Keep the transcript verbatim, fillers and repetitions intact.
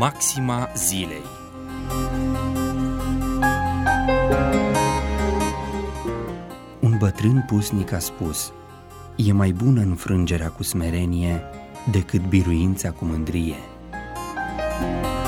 Maxima zilei. Un bătrân pusnic a spus: e mai bună înfrângerea cu smerenie decât biruința cu mândrie.